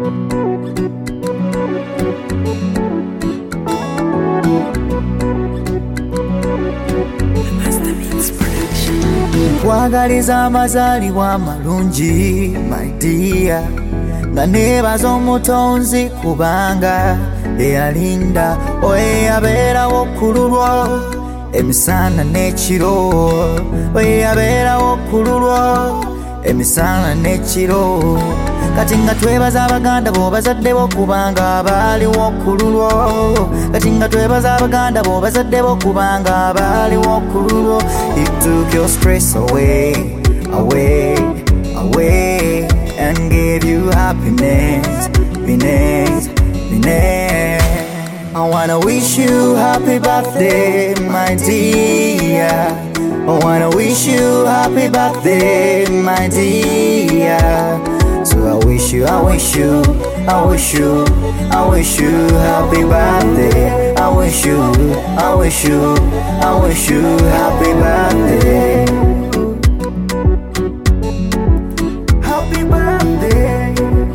Kwagaliza amazaalibwa amalungi my dear, nga nebaza omutonzi kubanga eyalinda eyabeerawo kululwo emisana n'ekiro, eyabeerawo kululwo emisana n'ekiro. Kati nga twebaza abaganda bo bazadde bo kubanga abaaliwo kululwo, kati nga twebaza abaganda bo bazadde bo kubanga abaaliwo kululwo. It took your stress away, away, away, and gave you happiness, happiness, happiness. I wanna wish you happy birthday, my dear. I wanna wish you happy birthday, my dear. So I wish you, I wish you, I wish you, I wish you happy birthday. I wish you, I wish you, I wish you happy birthday. Happy birthday.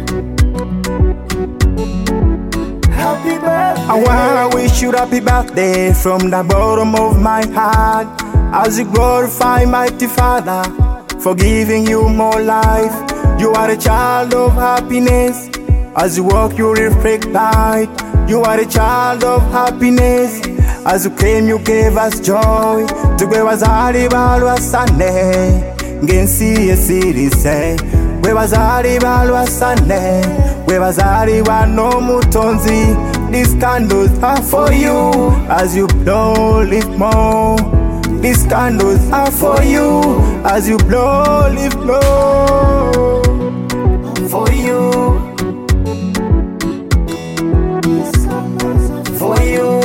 Happy birthday. I wanna wish you happy birthday from the bottom of my heart, as you glorify mighty Father for giving you more life. You are a child of happiness. As you walk, you reflect light. You are a child of happiness. As you came, you gave us joy. Tugwe wazali balwa sane, ngensi esirise. Gwe wazali balwa sane, gwe wazali wano mutonzi. These candles are for you. As you blow, lift more. These candles are for you. As you blow, lift more. For you, for you.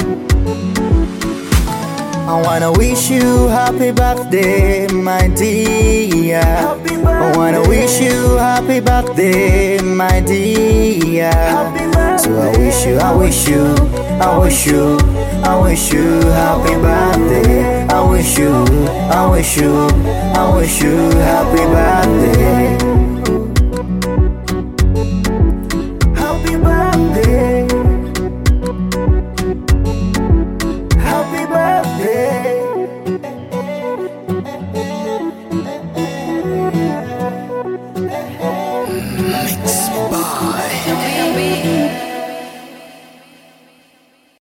I wanna wish you happy birthday, my dear. I wanna wish you happy birthday, my dear. So I wish you, I wish you, I wish you, I wish you happy birthday. I wish you, I wish you, I wish you happy birthday.